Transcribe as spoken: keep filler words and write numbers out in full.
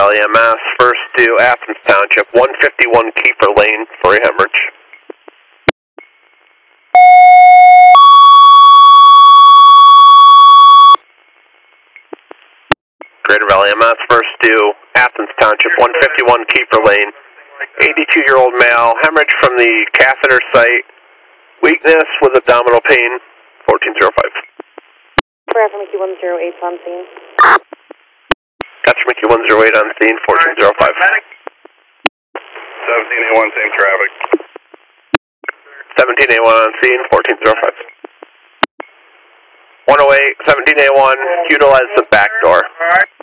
Valley M S, first to Athens Township, one fifty-one Keeper Lane for a hemorrhage. Greater Valley M S, first to Athens Township, one fifty-one Keeper Lane, eighty-two-year-old male, hemorrhage from the catheter site, weakness with abdominal pain, fourteen oh five. Bravo Mickey one zero eight on scene. Gotcha, Mickey one zero eight on scene, fourteen oh five. seventeen A one, same traffic. seventeen A one on scene, fourteen oh five. one oh eight, seventeen A one, utilize the back door.